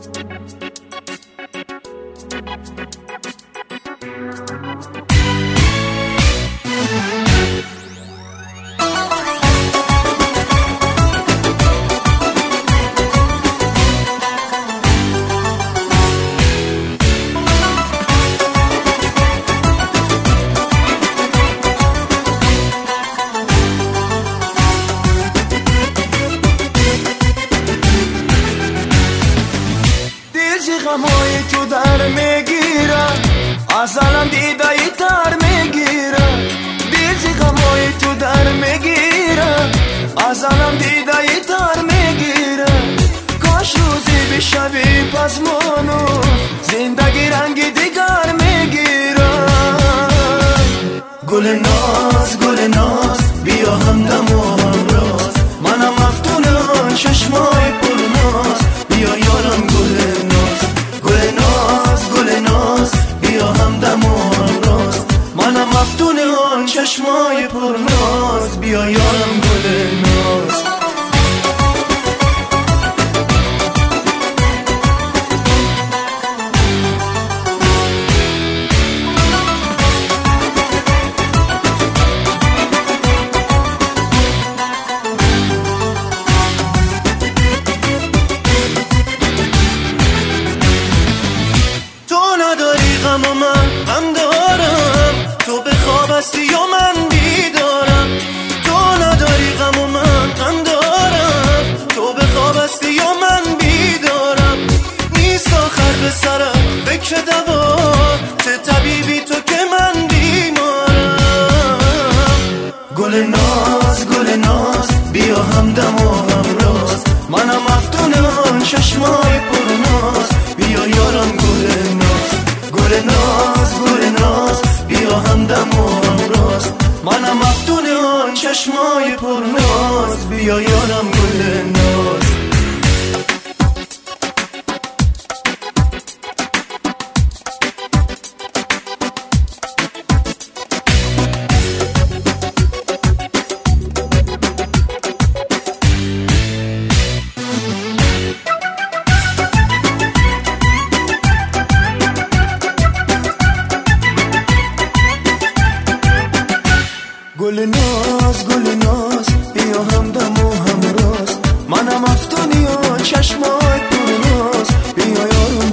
غمای تو در میگیرم، ازالم دیدایی تر میگیرم. دیزی غمای تو در میگیرم، ازالم دیدایی تر میگیرم. کاش روزی بشوی پزمانو، زندگی رنگ دیگر میگیرم. گل ناز بیا همدم و همراز، منم مفتون آن چشمای پرناز. بیا یارم گل ناز بیا همدم و همراز، منم مفتون آن چشمای پرناز. بیا یارم گل ناز. غم و من غم دارم، تو به خواب هستی و من بیدارم. تو نداری غم و من غم دارم، تو به خواب هستی و من بیدارم. نیست آخر به سرم فکر دوا، چه طبیبی تو که من بیمارم. گل ناز بیا همدم و همراز، منم مفتون آن چشمای پرناز. بیا یارم گل ناز بیا همدم و همراز، منم مفتون آن چشمای پرناز. بیا یارم گل ناز. گل ناز بیا همدم و همراز، منم مفتونی و چشمای پرناز. بیا یارم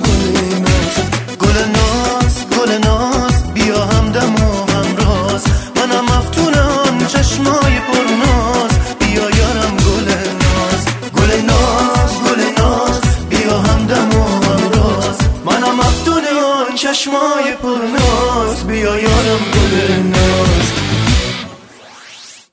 گل ناز بیا همدم و همراز، منم مفتونم چشمای پرناز. بیا یارم گل ناز بیا همدم و همراز، منم مفتونم چشمای پرناز. بیا یارم گل